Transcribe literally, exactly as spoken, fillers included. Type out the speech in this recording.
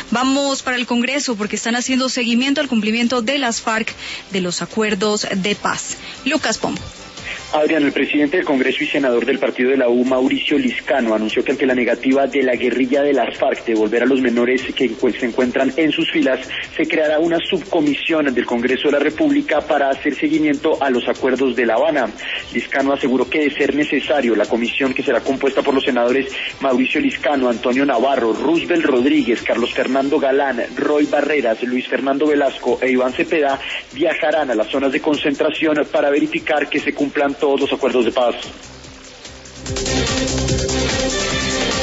Vamos para el Congreso porque están haciendo seguimiento al cumplimiento de las FARC de los acuerdos de paz. Lucas Pombo. Adrián, el presidente del Congreso y senador del partido de la U, Mauricio Liscano, anunció que ante la negativa de la guerrilla de las FARC de devolver a los menores que se encuentran en sus filas, se creará una subcomisión del Congreso de la República para hacer seguimiento a los acuerdos de La Habana. Liscano aseguró que de ser necesario, la comisión, que será compuesta por los senadores Mauricio Liscano, Antonio Navarro, Roosevelt Rodríguez, Carlos Fernando Galán, Roy Barreras, Luis Fernando Velasco e Iván Cepeda, viajarán a las zonas de concentración para verificar que se cumplan todos los acuerdos de paz.